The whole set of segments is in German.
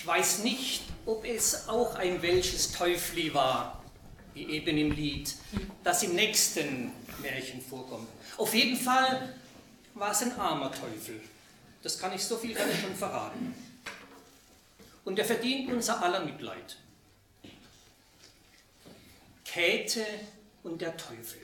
Ich weiß nicht, ob es auch ein welches Teufli war, wie eben im Lied, das im nächsten Märchen vorkommt. Auf jeden Fall war es ein armer Teufel. Das kann ich, so viel kann ich schon verraten. Und er verdient unser aller Mitleid. Käthe und der Teufel.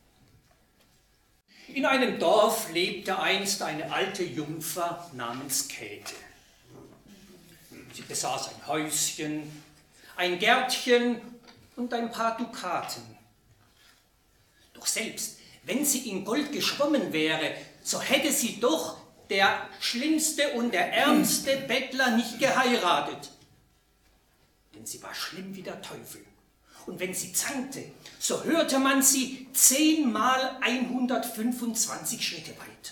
In einem Dorf lebte einst eine alte Jungfer namens Käthe. Sie besaß ein Häuschen, ein Gärtchen und ein paar Dukaten. Doch selbst wenn sie in Gold geschwommen wäre, so hätte sie doch der schlimmste und der ärmste Bettler nicht geheiratet. Denn sie war schlimm wie der Teufel. Und wenn sie zankte, so hörte man sie 10 mal 125 Schritte weit.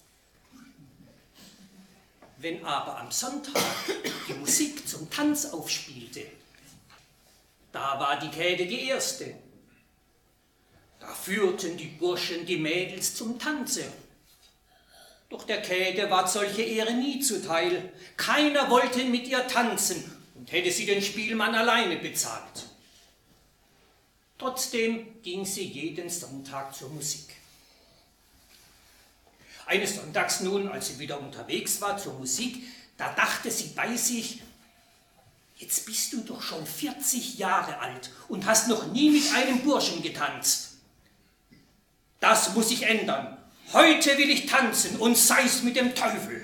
Wenn aber am Sonntag die Musik zum Tanz aufspielte, da war die Käthe die Erste. Da führten die Burschen die Mädels zum Tanze. Doch der Käthe ward solche Ehre nie zuteil. Keiner wollte mit ihr tanzen und hätte sie den Spielmann alleine bezahlt. Trotzdem ging sie jeden Sonntag zur Musik. Eines Sonntags nun, als sie wieder unterwegs war zur Musik, da dachte sie bei sich: Jetzt bist du doch schon 40 Jahre alt und hast noch nie mit einem Burschen getanzt. Das muss sich ändern. Heute will ich tanzen und sei's mit dem Teufel.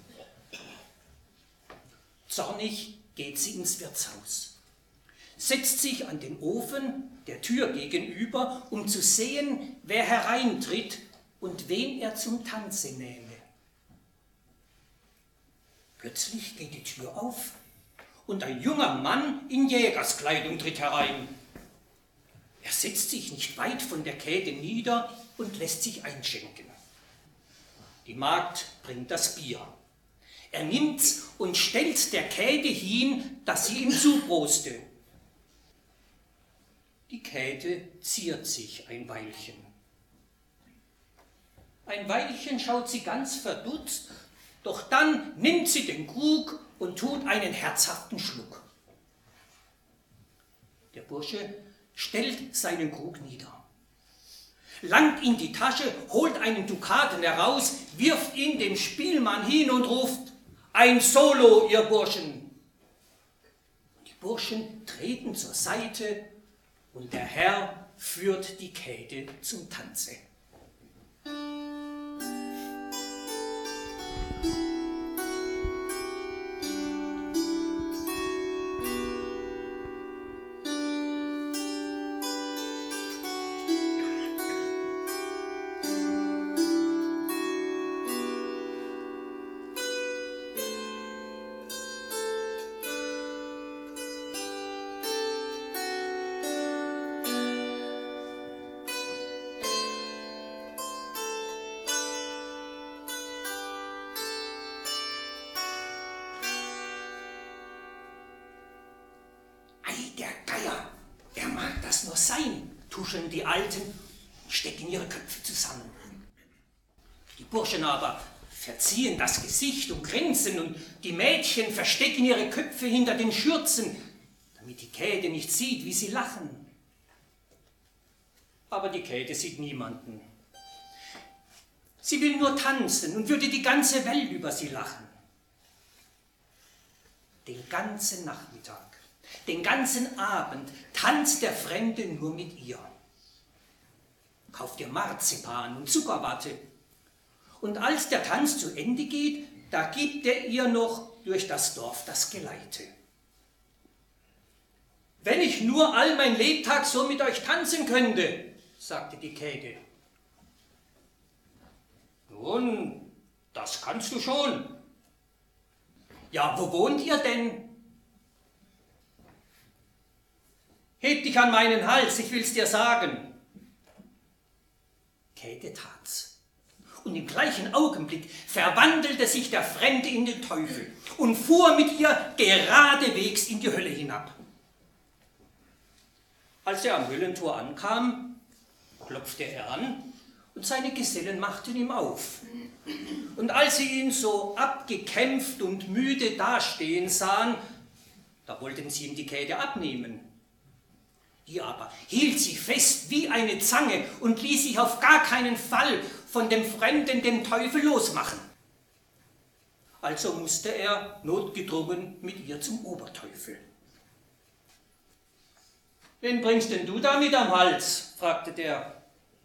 Zornig geht sie ins Wirtshaus, setzt sich an den Ofen der Tür gegenüber, um zu sehen, wer hereintritt und wen er zum Tanze nähme. Plötzlich geht die Tür auf und ein junger Mann in Jägerskleidung tritt herein. Er setzt sich nicht weit von der Käthe nieder und lässt sich einschenken. Die Magd bringt das Bier. Er nimmt's und stellt der Käthe hin, dass sie ihm zuproste. Die Käthe ziert sich ein Weilchen. Ein Weilchen schaut sie ganz verdutzt, doch dann nimmt sie den Krug und tut einen herzhaften Schluck. Der Bursche stellt seinen Krug nieder, langt in die Tasche, holt einen Dukaten heraus, wirft ihn dem Spielmann hin und ruft: Ein Solo, ihr Burschen! Die Burschen treten zur Seite und der Herr führt die Käthe zum Tanze. Tuscheln die Alten, stecken ihre Köpfe zusammen. Die Burschen aber verziehen das Gesicht und grinsen und die Mädchen verstecken ihre Köpfe hinter den Schürzen, damit die Käthe nicht sieht, wie sie lachen. Aber die Käthe sieht niemanden. Sie will nur tanzen und würde die ganze Welt über sie lachen. Den ganzen Nachmittag, den ganzen Abend tanzt der Fremde nur mit ihr. Kauft ihr Marzipan und Zuckerwatte. Und als der Tanz zu Ende geht, da gibt er ihr noch durch das Dorf das Geleite. Wenn ich nur all mein Lebtag so mit euch tanzen könnte, sagte die Käthe. Nun, das kannst du schon. Ja, wo wohnt ihr denn? Heb dich an meinen Hals, ich will's dir sagen. Käthe tat's. Und im gleichen Augenblick verwandelte sich der Fremde in den Teufel und fuhr mit ihr geradewegs in die Hölle hinab. Als er am Höllentor ankam, klopfte er an und seine Gesellen machten ihm auf. Und als sie ihn so abgekämpft und müde dastehen sahen, Da wollten sie ihm die Käthe abnehmen. Die aber hielt sich fest wie eine Zange und ließ sich auf gar keinen Fall von dem Fremden, dem Teufel, losmachen. Also musste er notgedrungen mit ihr zum Oberteufel. »Wen bringst denn du da mit am Hals?« fragte der.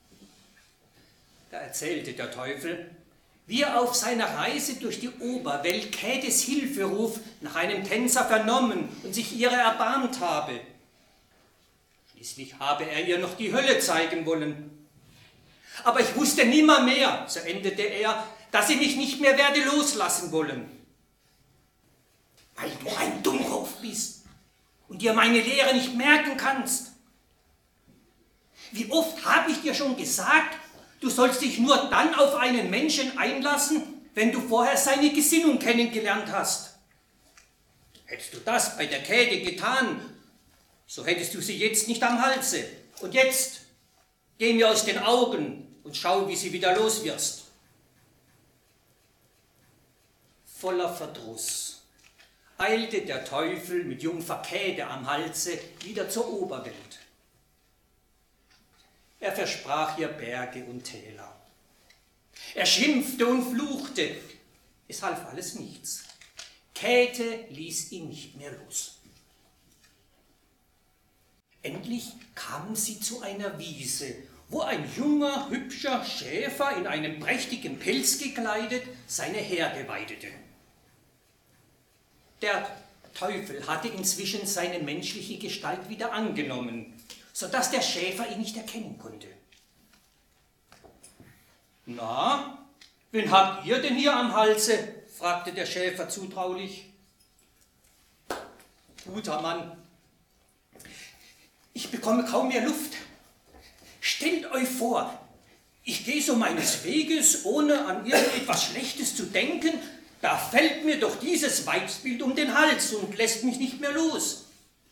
Da erzählte der Teufel, wie er auf seiner Reise durch die Oberwelt Käthes Hilferuf nach einem Tänzer vernommen und sich ihrer erbarmt habe. Schließlich habe er ihr noch die Hölle zeigen wollen. »Aber ich wusste nimmermehr«, so endete er, »dass sie mich nicht mehr werde loslassen wollen. Weil du ein Dummkopf bist und dir meine Lehre nicht merken kannst. Wie oft habe ich dir schon gesagt, du sollst dich nur dann auf einen Menschen einlassen, wenn du vorher seine Gesinnung kennengelernt hast. Hättest du das bei der Käthe getan, so hättest du sie jetzt nicht am Halse. Und jetzt, geh mir aus den Augen und schau, wie sie wieder los wirst.« Voller Verdruss eilte der Teufel mit Jungfer Käthe am Halse wieder zur Oberwelt. Er versprach ihr Berge und Täler. Er schimpfte und fluchte. Es half alles nichts. Käthe ließ ihn nicht mehr los. Endlich kamen sie zu einer Wiese, wo ein junger, hübscher Schäfer in einem prächtigen Pelz gekleidet seine Herde weidete. Der Teufel hatte inzwischen seine menschliche Gestalt wieder angenommen, sodass der Schäfer ihn nicht erkennen konnte. »Na, wen habt ihr denn hier am Halse?« fragte der Schäfer zutraulich. »Guter Mann, ich bekomme kaum mehr Luft. Stellt euch vor, ich gehe so meines Weges, ohne an irgendetwas Schlechtes zu denken, da fällt mir doch dieses Weibsbild um den Hals und lässt mich nicht mehr los.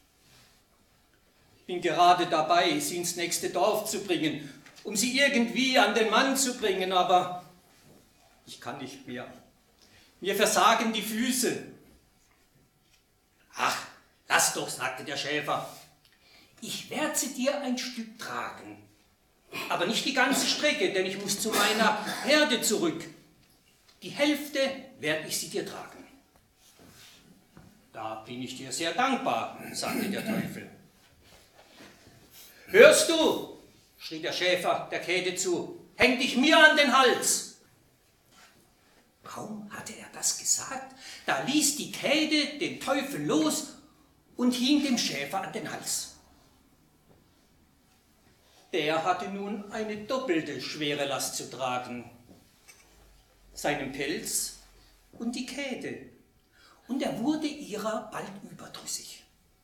Ich bin gerade dabei, sie ins nächste Dorf zu bringen, um sie irgendwie an den Mann zu bringen, aber ich kann nicht mehr. Mir versagen die Füße.« »Ach, lass doch«, sagte der Schäfer. »Ich werde sie dir ein Stück tragen, aber nicht die ganze Strecke, denn ich muss zu meiner Herde zurück. Die Hälfte werde ich sie dir tragen.« »Da bin ich dir sehr dankbar«, sagte der Teufel. »Hörst du«, schrie der Schäfer der Käthe zu, »häng dich mir an den Hals!« Kaum hatte er das gesagt, da ließ die Käthe den Teufel los und hing dem Schäfer an den Hals. Der hatte nun eine doppelte schwere Last zu tragen, seinen Pelz und die Käthe, und er wurde ihrer bald überdrüssig.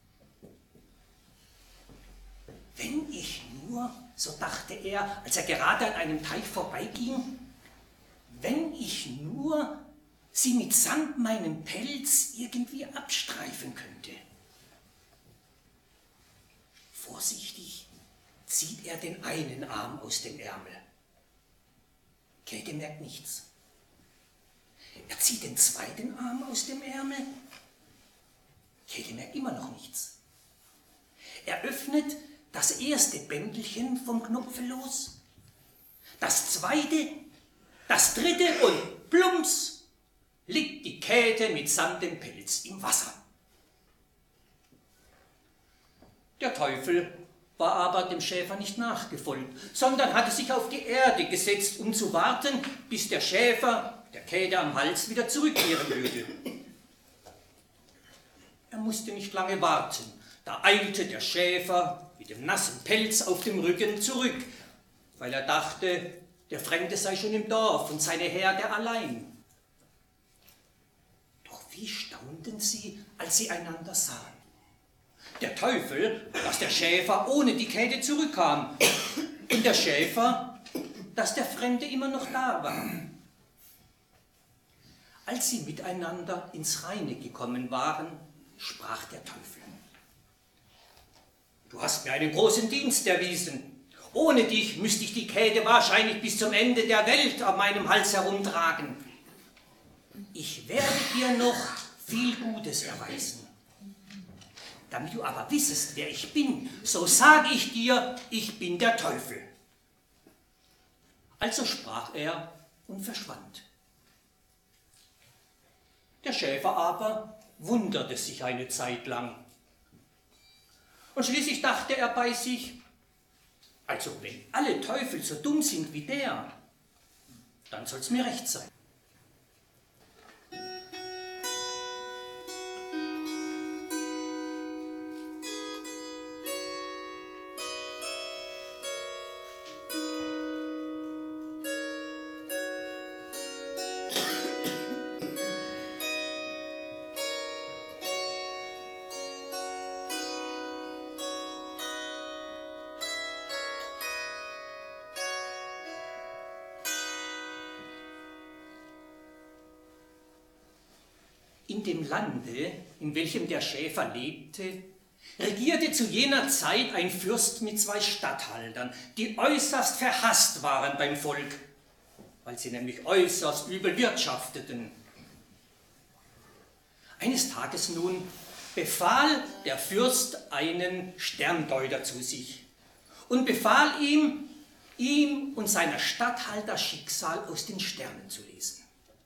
»Wenn ich nur«, so dachte er, als er gerade an einem Teich vorbeiging, »wenn ich nur sie mitsamt meinem Pelz irgendwie abstreifen könnte.« Vorsichtig zieht er den einen Arm aus dem Ärmel. Käthe merkt nichts. Er zieht den zweiten Arm aus dem Ärmel. Käthe merkt immer noch nichts. Er öffnet das erste Bändelchen vom Knopfe los, das zweite, das dritte und plumps liegt die Käthe mitsamt dem Pelz im Wasser. Der Teufel war aber dem Schäfer nicht nachgefolgt, sondern hatte sich auf die Erde gesetzt, um zu warten, bis der Schäfer der Käthe am Hals wieder zurückkehren würde. Er musste nicht lange warten, da eilte der Schäfer mit dem nassen Pelz auf dem Rücken zurück, weil er dachte, der Fremde sei schon im Dorf und seine Herde allein. Doch wie staunten sie, als sie einander sahen. Der Teufel, dass der Schäfer ohne die Käthe zurückkam, und der Schäfer, dass der Fremde immer noch da war. Als sie miteinander ins Reine gekommen waren, sprach der Teufel: »Du hast mir einen großen Dienst erwiesen. Ohne dich müsste ich die Käthe wahrscheinlich bis zum Ende der Welt auf meinem Hals herumtragen. Ich werde dir noch viel Gutes erweisen. Damit du aber wissest, wer ich bin, so sage ich dir, ich bin der Teufel. Also sprach er und verschwand. Der Schäfer aber wunderte sich eine Zeit lang. Und schließlich dachte er bei sich, also wenn alle Teufel so dumm sind wie der, dann soll's mir recht sein. In dem Lande, in welchem der Schäfer lebte, regierte zu jener Zeit ein Fürst mit 2 Statthaltern, die äußerst verhasst waren beim Volk, weil sie nämlich äußerst übel wirtschafteten. Eines Tages nun befahl der Fürst einen Sterndeuter zu sich und befahl ihm und seiner Statthalter Schicksal aus den Sternen zu lesen.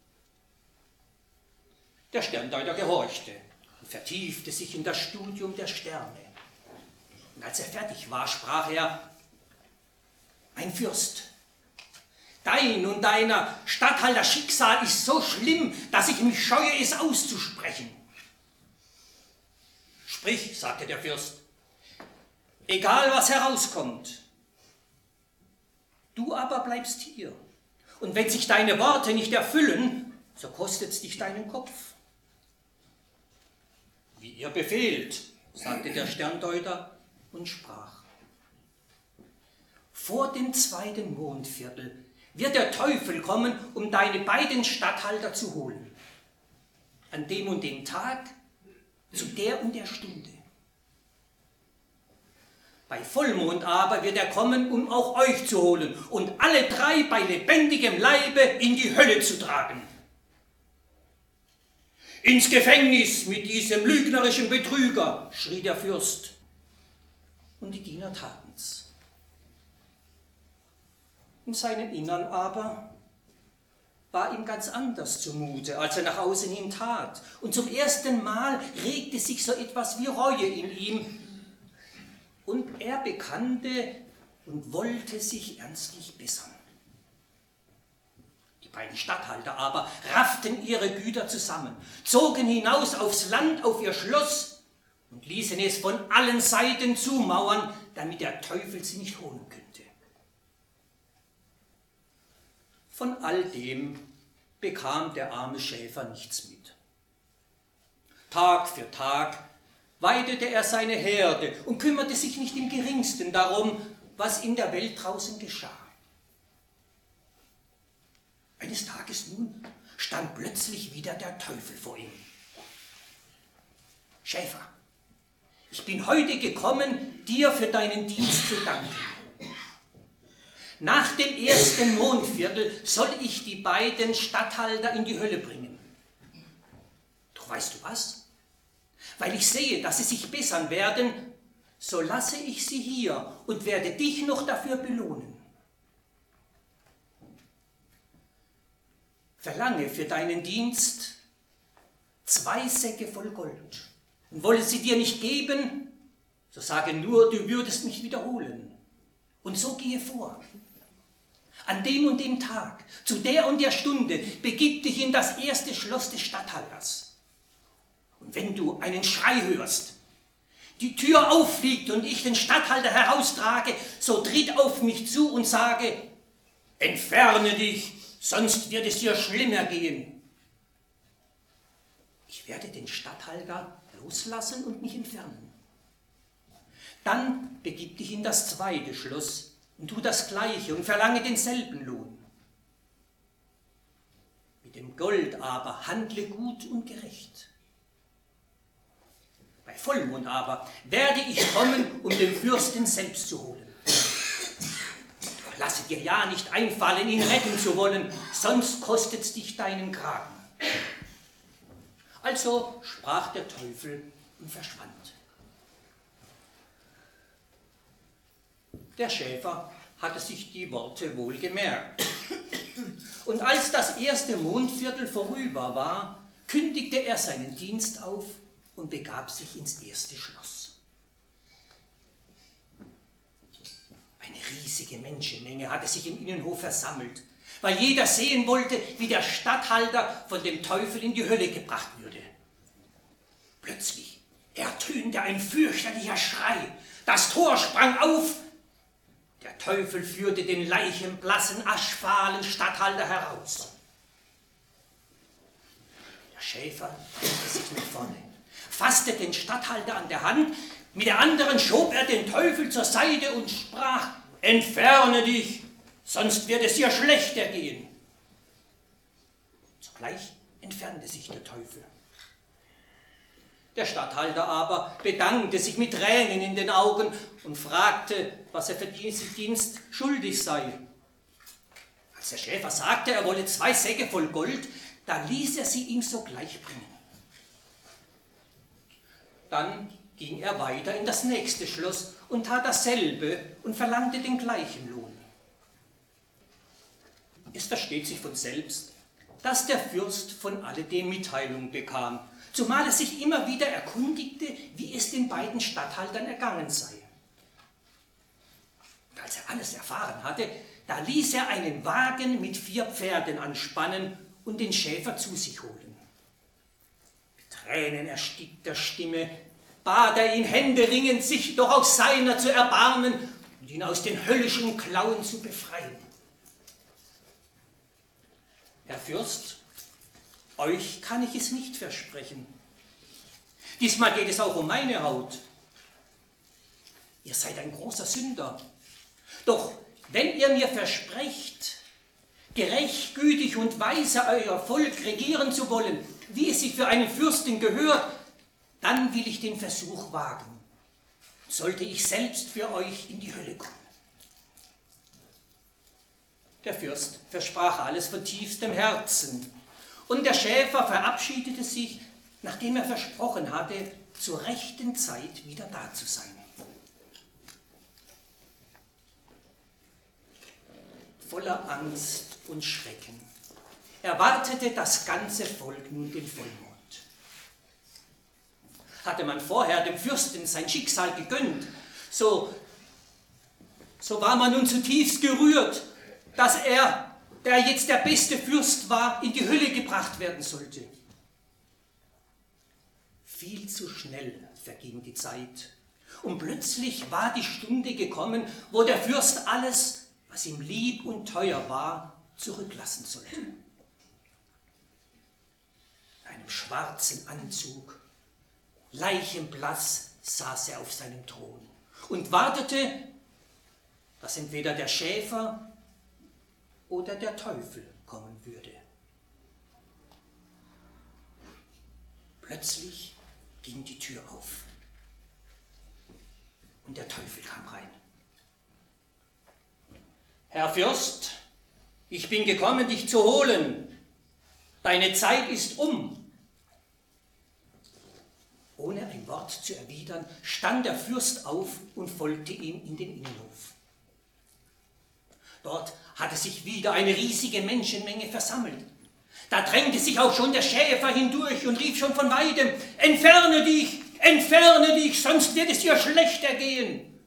Der Sterndeuter gehorchte und vertiefte sich in das Studium der Sterne. Und als er fertig war, sprach er, mein Fürst, dein und deiner Statthalter Schicksal ist so schlimm, dass ich mich scheue, es auszusprechen. Sprich, sagte der Fürst, egal was herauskommt. Du aber bleibst hier. Und wenn sich deine Worte nicht erfüllen, so kostet's dich deinen Kopf. Wie ihr befehlt, sagte der Sterndeuter und sprach. Vor dem 2. Mondviertel wird der Teufel kommen, um deine beiden Statthalter zu holen. An dem und dem Tag, zu der und der Stunde. Bei Vollmond aber wird er kommen, um auch euch zu holen und alle 3 bei lebendigem Leibe in die Hölle zu tragen. Ins Gefängnis mit diesem lügnerischen Betrüger, schrie der Fürst. Und die Diener taten's. In seinem Innern aber war ihm ganz anders zumute, als er nach außen hin tat. Und zum ersten Mal regte sich so etwas wie Reue in ihm. Und er bekannte und wollte sich ernstlich bessern. Die beiden Statthalter aber rafften ihre Güter zusammen, zogen hinaus aufs Land, auf ihr Schloss und ließen es von allen Seiten zumauern, damit der Teufel sie nicht holen könnte. Von all dem bekam der arme Schäfer nichts mit. Tag für Tag weidete er seine Herde und kümmerte sich nicht im Geringsten darum, was in der Welt draußen geschah. Eines Tages nun stand plötzlich wieder der Teufel vor ihm. Schäfer, ich bin heute gekommen, dir für deinen Dienst zu danken. Nach dem 1. Mondviertel soll ich die beiden Statthalter in die Hölle bringen. Doch weißt du was? Weil ich sehe, dass sie sich bessern werden, so lasse ich sie hier und werde dich noch dafür belohnen. Verlange für deinen Dienst 2 Säcke voll Gold. Und wolle sie dir nicht geben, so sage nur, du würdest mich wiederholen. Und so gehe vor. An dem und dem Tag, zu der und der Stunde, begib dich in das erste Schloss des Statthalters. Und wenn du einen Schrei hörst, die Tür auffliegt und ich den Statthalter heraustrage, so tritt auf mich zu und sage, entferne dich, sonst wird es dir schlimmer gehen. Ich werde den Statthalter loslassen und mich entfernen. Dann begib dich in das 2. Schloss und tu das Gleiche und verlange denselben Lohn. Mit dem Gold aber handle gut und gerecht. Bei Vollmond aber werde ich kommen, um den Fürsten selbst zu holen. Doch lasse dir ja nicht einfallen, ihn retten zu wollen, sonst kostet's dich deinen Kragen. Also sprach der Teufel und verschwand. Der Schäfer hatte sich die Worte wohl gemerkt. Und als das erste Mondviertel vorüber war, kündigte er seinen Dienst auf und begab sich ins erste Schloss. Eine riesige Menschenmenge hatte sich im Innenhof versammelt, weil jeder sehen wollte, wie der Statthalter von dem Teufel in die Hölle gebracht würde. Plötzlich ertönte ein fürchterlicher Schrei, das Tor sprang auf, der Teufel führte den leichenblassen, aschfahlen Statthalter heraus. Der Schäfer drehte sich nach vorne, fasste den Statthalter an der Hand, mit der anderen schob er den Teufel zur Seite und sprach: Entferne dich, sonst wird es dir schlechter gehen. Sogleich entfernte sich der Teufel. Der Statthalter aber bedankte sich mit Tränen in den Augen und fragte, was er für diesen Dienst schuldig sei. Als der Schäfer sagte, er wolle 2 Säcke voll Gold, da ließ er sie ihm sogleich bringen. Dann ging er weiter in das nächste Schloss und tat dasselbe und verlangte den gleichen Lohn. Es versteht sich von selbst, dass der Fürst von alledem Mitteilung bekam, zumal er sich immer wieder erkundigte, wie es den beiden Statthaltern ergangen sei. Und als er alles erfahren hatte, da ließ er einen Wagen mit 4 Pferden anspannen und den Schäfer zu sich holen. Mit Tränen erstickter Stimme bat er ihn händeringend, sich doch auch seiner zu erbarmen und ihn aus den höllischen Klauen zu befreien. Herr Fürst, euch kann ich es nicht versprechen. Diesmal geht es auch um meine Haut. Ihr seid ein großer Sünder. Doch wenn ihr mir versprecht, gerecht, gütig und weise euer Volk regieren zu wollen, wie es sich für einen Fürsten gehört, dann will ich den Versuch wagen. Sollte ich selbst für euch in die Hölle kommen. Der Fürst versprach alles von tiefstem Herzen. Und der Schäfer verabschiedete sich, nachdem er versprochen hatte, zur rechten Zeit wieder da zu sein. Voller Angst und Schrecken erwartete das ganze Volk nun den Vollmond. Hatte man vorher dem Fürsten sein Schicksal gegönnt, so war man nun zutiefst gerührt, dass er, der jetzt der beste Fürst war, in die Hölle gebracht werden sollte. Viel zu schnell verging die Zeit und plötzlich war die Stunde gekommen, wo der Fürst alles, was ihm lieb und teuer war, zurücklassen sollte. In einem schwarzen Anzug, leichenblass, saß er auf seinem Thron und wartete, dass entweder der Schäfer oder der Teufel kommen würde. Plötzlich ging die Tür auf und der Teufel kam rein. Herr Fürst, ich bin gekommen, dich zu holen. Deine Zeit ist um. Ohne ein Wort zu erwidern, stand der Fürst auf und folgte ihm in den Innenhof. Dort hatte sich wieder eine riesige Menschenmenge versammelt. Da drängte sich auch schon der Schäfer hindurch und rief schon von weitem: Entferne dich, sonst wird es dir schlechter gehen.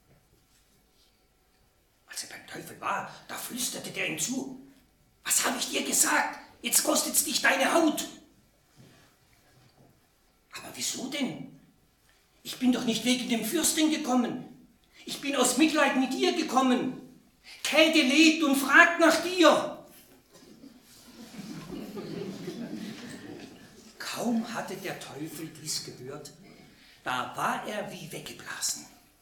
Als er beim Teufel war, da flüsterte der ihm zu: Was habe ich dir gesagt? Jetzt kostet's dich deine Haut. Aber wieso denn? Ich bin doch nicht wegen dem Fürsten gekommen. Ich bin aus Mitleid mit dir gekommen. Käthe lebt und fragt nach dir. Kaum hatte der Teufel dies gehört, da war er wie weggeblasen.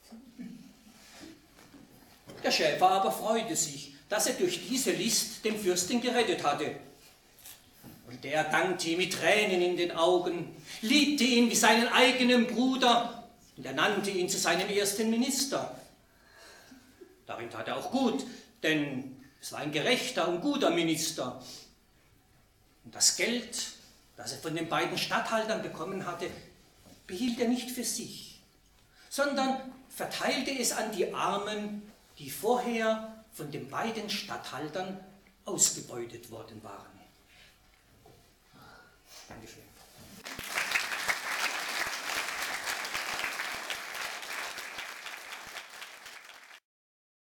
Der Schäfer aber freute sich, dass er durch diese List den Fürsten gerettet hatte. Und er dankte ihm mit Tränen in den Augen, liebte ihn wie seinen eigenen Bruder und er nannte ihn zu seinem ersten Minister. Darin tat er auch gut, denn es war ein gerechter und guter Minister. Und das Geld, das er von den beiden Statthaltern bekommen hatte, behielt er nicht für sich, sondern verteilte es an die Armen, die vorher von den beiden Statthaltern ausgebeutet worden waren. Dankeschön.